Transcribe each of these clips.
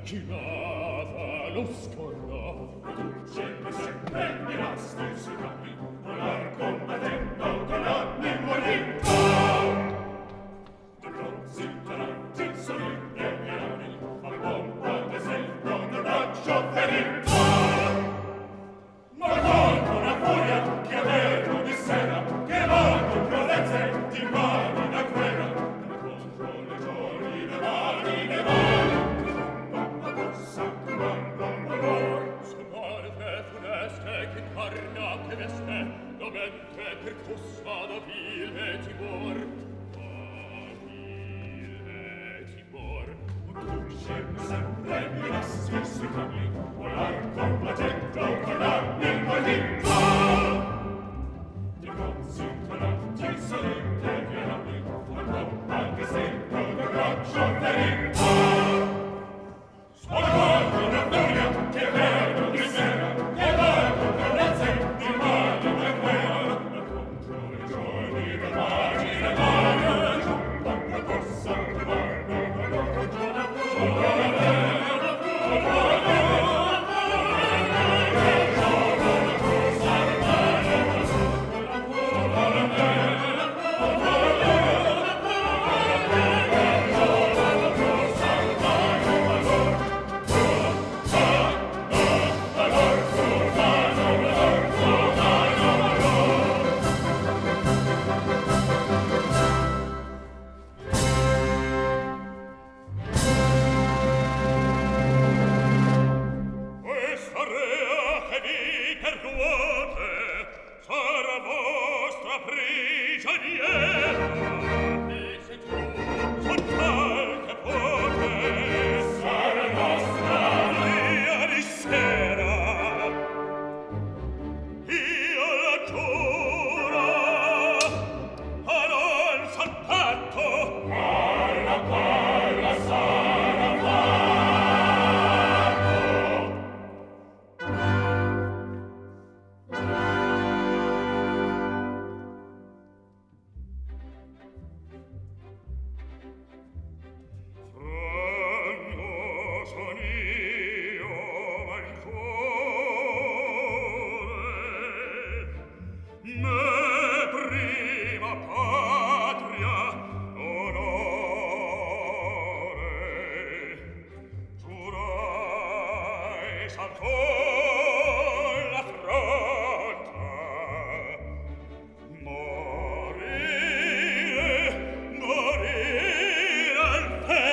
chi nata lo scorrò. Sempre, sempre, mirasti si capi, volar combattendo con l'animo vinto. De bronzi, taranti, solidi e piani, al pompa d'esempio del braccio ferito. Ma con una furia che avevo di sera, che va con violenze di mani da guerra, contro le giorni le mani ne va, la corsa che guarda un valor. Sonore funeste che carna che veste, dovente percossa da vile timor. Da vile timor. Sempre, sempre, mirassi sui campi, volar combattendo con l'animo vinto. Di bronzi, taranti, solidi e piani, al pompa d'esempio del braccio ferito. Solo una furia che vedo di sera, che va con violenze di mani da guerra, contro le giorni le mani ne va, giunta la corsa che guarda un valor. Questa rea che vi perduote sarà vostra prigioniera. E se tu son tal che pote sarà nostra via di sera. Io la giuro a non son fatto alla palla sarà fatto. Franno son io, ma il cuore me prima patria onore giurai saltò l'affronta morire al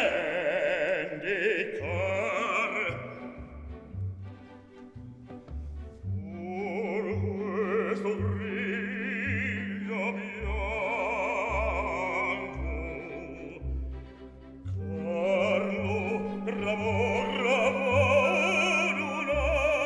vendicar. Or questo griglio bianco, Carlo, bravo, bravo, una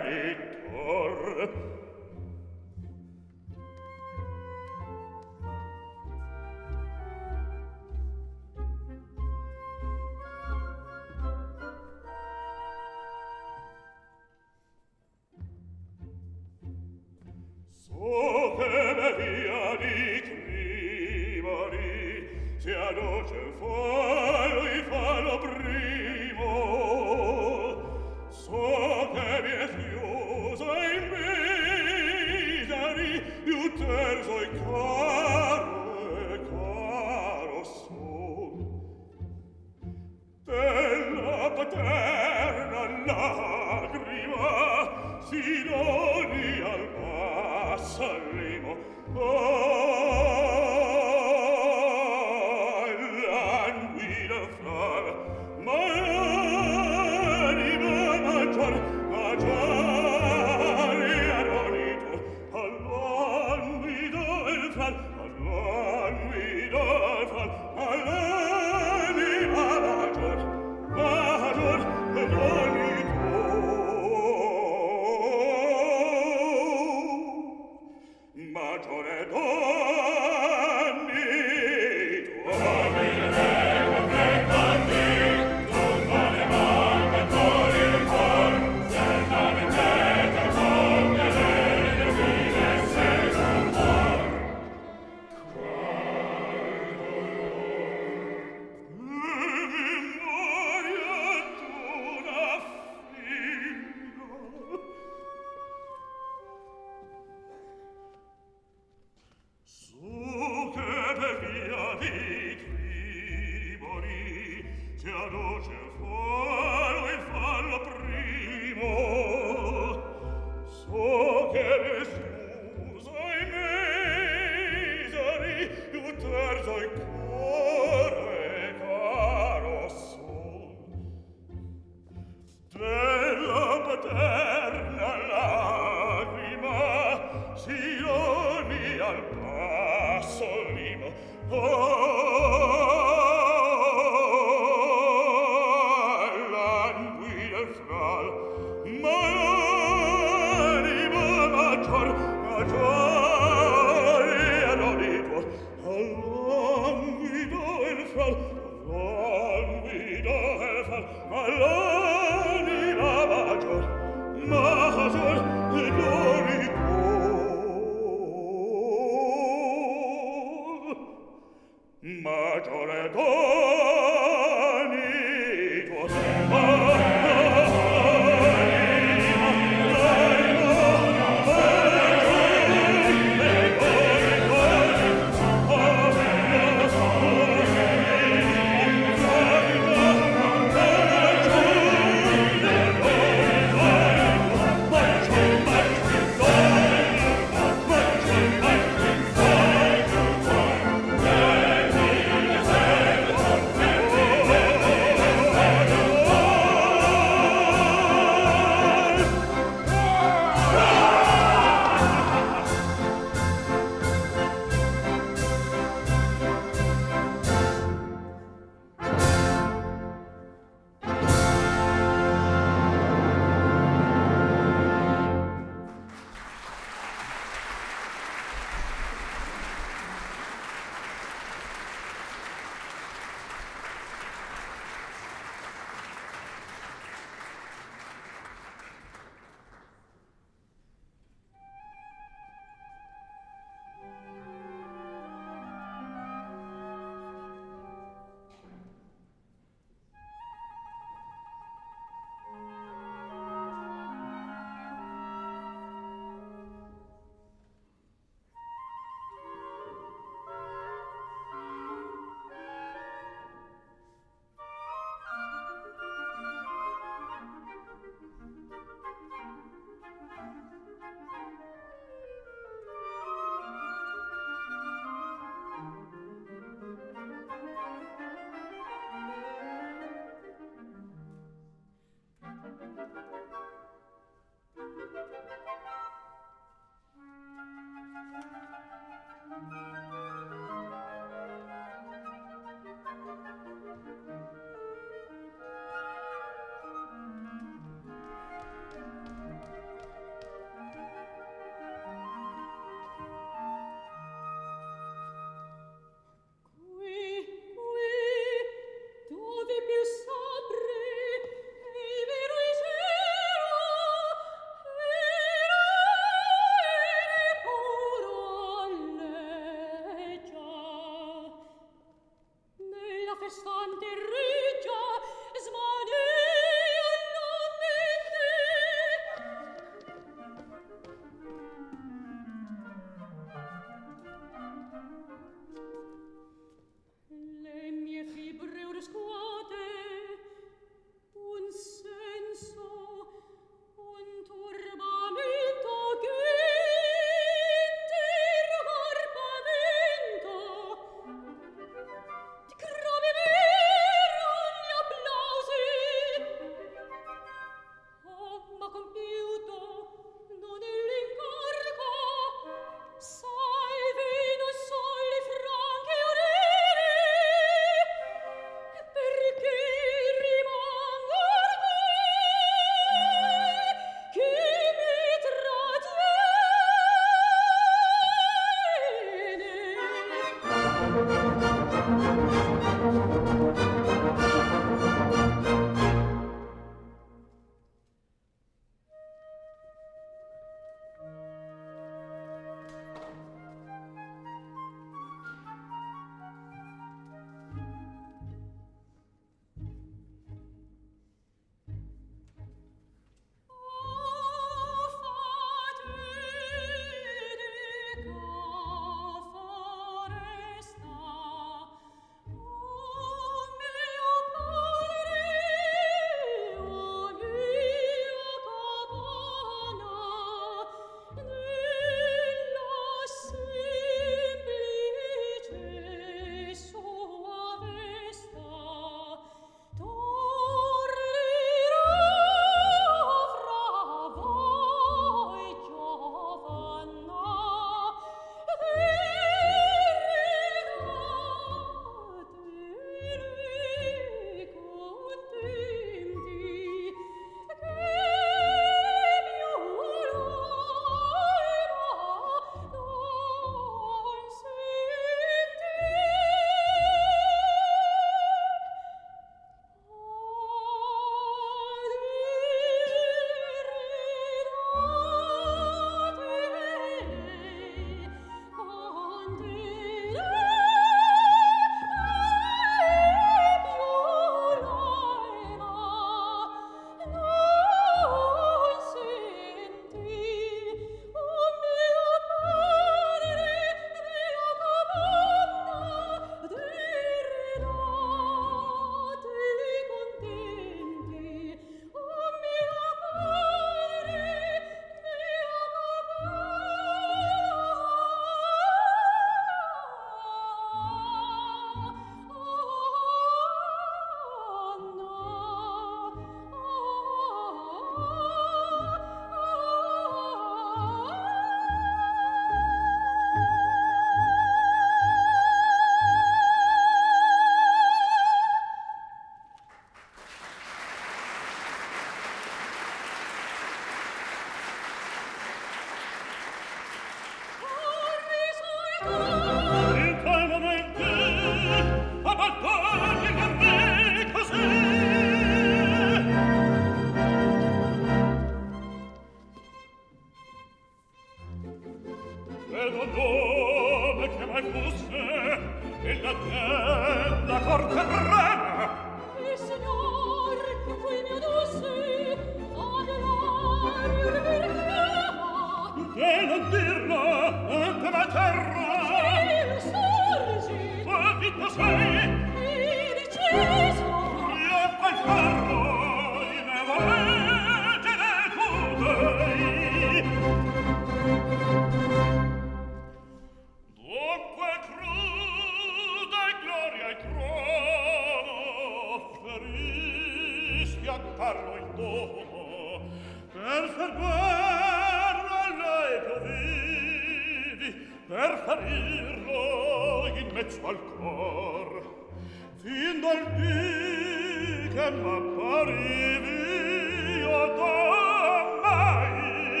per ferirlo in mezzo al cor, fin dal dì che m'apparivi io d'ormai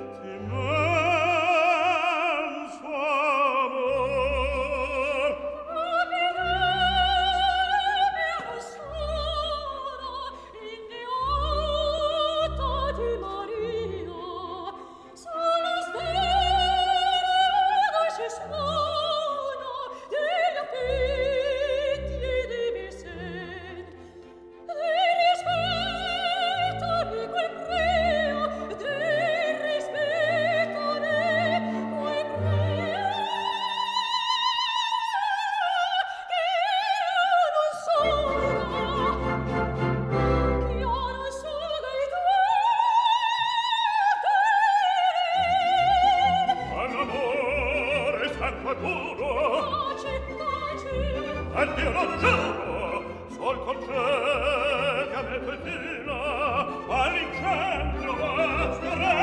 t'immenso amor. Mio sono inviata di Maria, sono stella ci sono degli affetti e dei besen, dei rispettami quel prio, dei rispettami quel prio, che io non sono dei tuoi. All'amore sangue puro, Taci, al Dio lo giuro, sol concede a me pettina, all'incendio vostro re.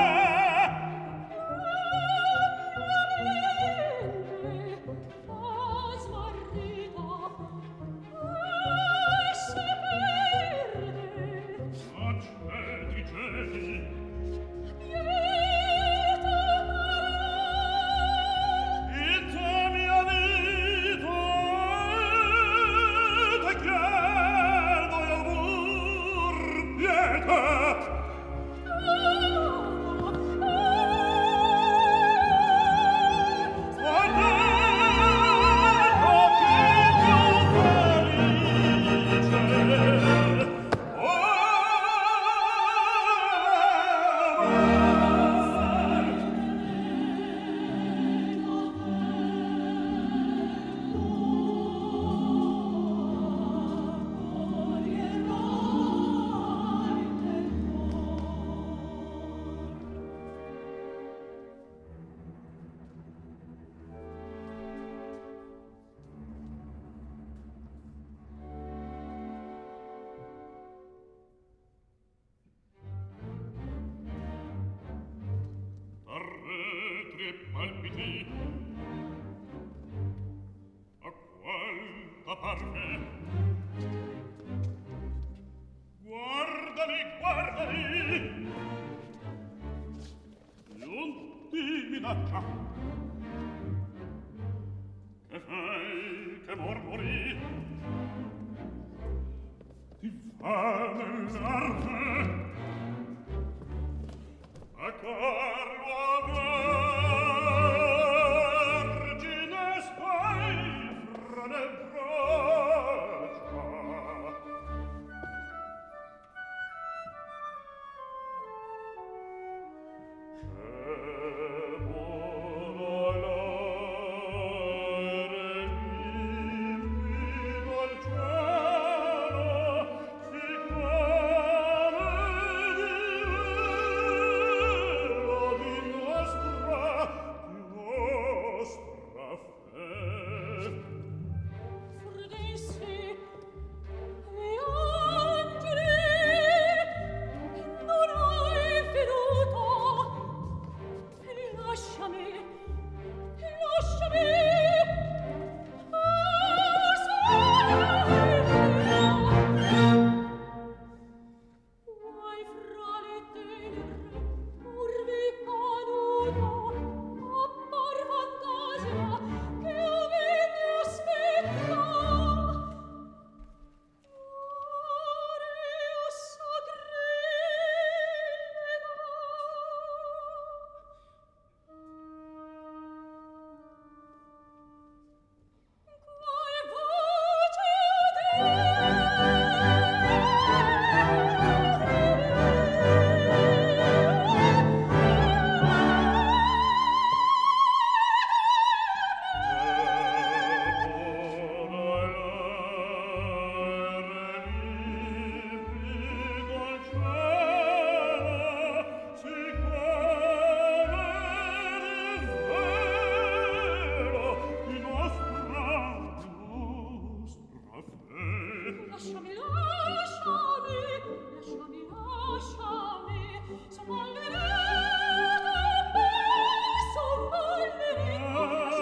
Accedi, cedi, ite mia vita, te chiedo io pur pietà. Arretri e palpiti, a quanta parte? Guardali, guardali, non ti minaccia. Che fai, che mormori? Ti fa nell'arte? A carlo vergine stai fra le braccia. Che volare limpido al cielo, siccome di nostra fe. Furdissi e angeli non hai veduto, lasciami, lasciami, vuoi fra le tenebre urvi caduto, appar fantasia che io vegni aspetta. Ore lasciami, lasciami, lasciami, lasciami, son mallerata, son mallerata.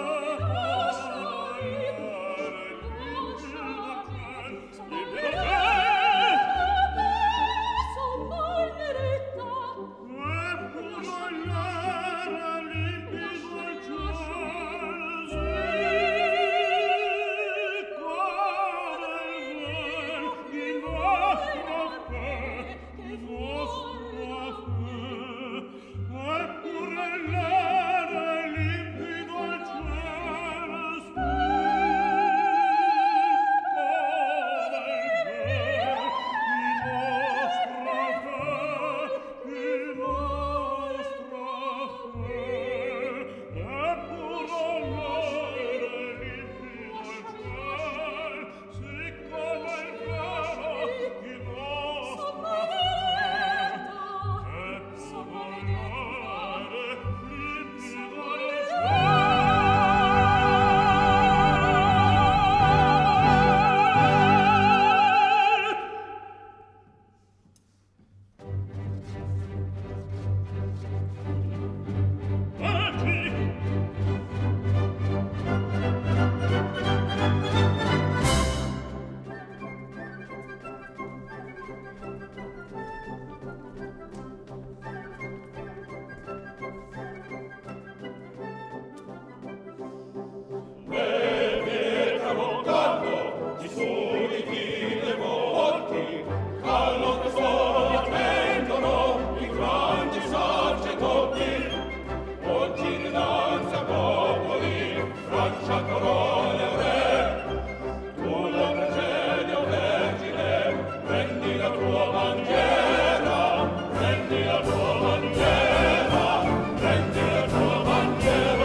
francia corona e re, tu la precedi, o Vergine, prendi la tua bandiera, prendi la tua bandiera, prendi la tua bandiera.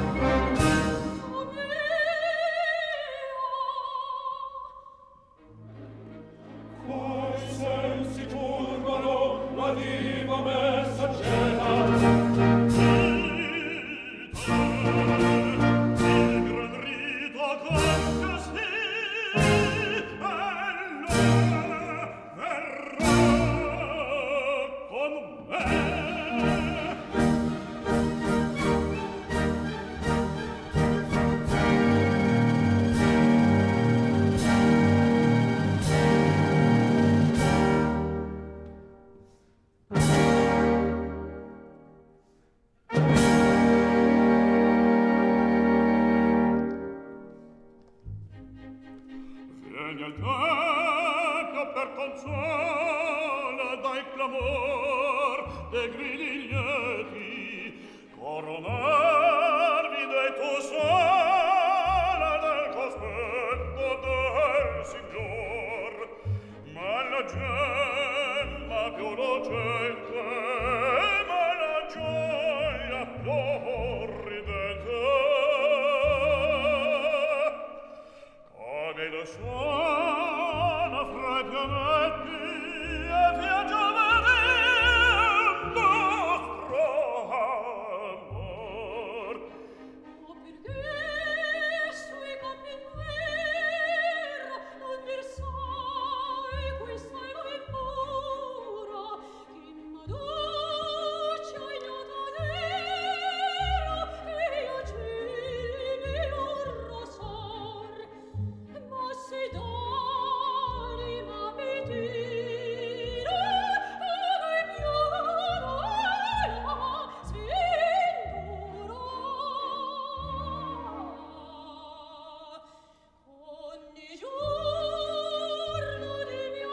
Quai sensi turbano la diva messaggera. Vieni al tempio per consuelo dai clamor dei gridi lieti, coronarmi dei tuo sole del cospetto del Signor, ma la gemma più lucente, ma la gioia più ridente, come lo suono fra i pianetti e viaggia il nostro amor. O perché sui campi in guerra non versai questa impura che m'aduce ignota nera che io cibi un rosor, ma se d'anima pitira come piora sventura. Ogni giorno di mia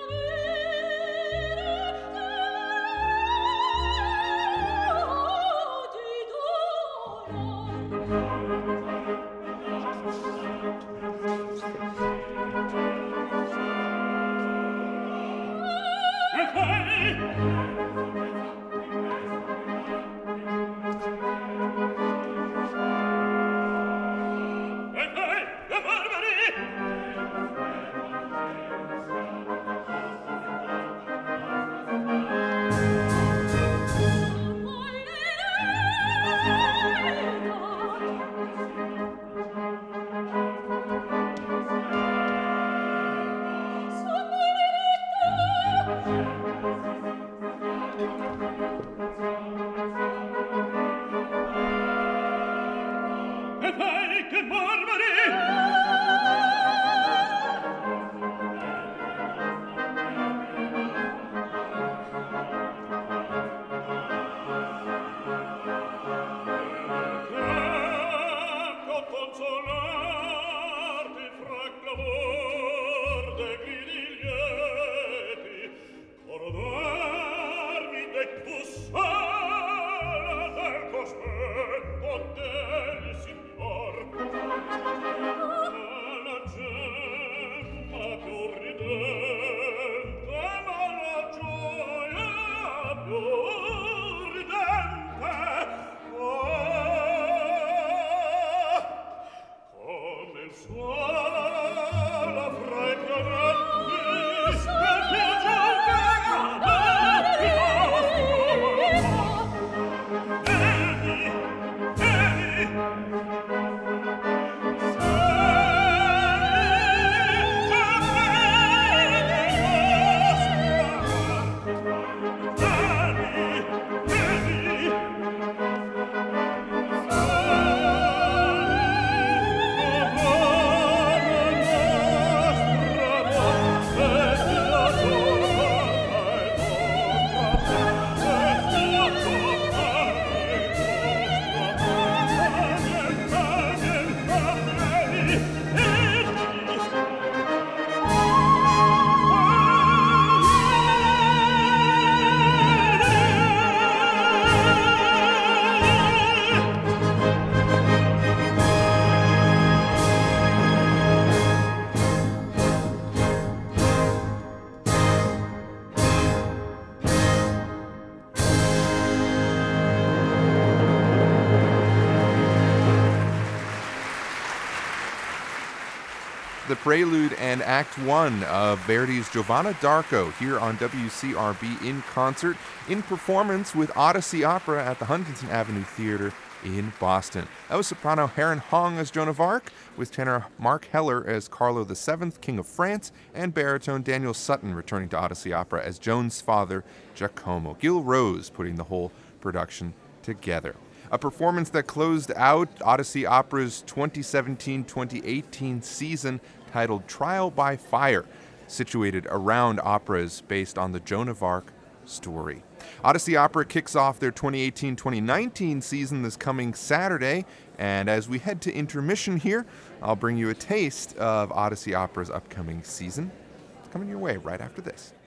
Che barbari! Tempo consolarti fra clamor dei gridi lieti, coronarmi dei tuo sole del cospetto del Signor. the prelude and Act 1 of Verdi's Giovanna d'Arco here on WCRB in concert, in performance with Odyssey Opera at the Huntington Avenue Theater in Boston. That was soprano Heron Hong as Joan of Arc, with tenor Mark Heller as Carlo VII, King of France, and baritone Daniel Sutton returning to Odyssey Opera as Joan's father, Giacomo. Gil Rose putting the whole production together. A performance that closed out Odyssey Opera's 2017-2018 season, titled Trial by Fire, situated around operas based on the Joan of Arc story. Odyssey Opera kicks off their 2018-2019 season this coming Saturday, and as we head to intermission here, I'll bring you a taste of Odyssey Opera's upcoming season. It's coming your way right after this.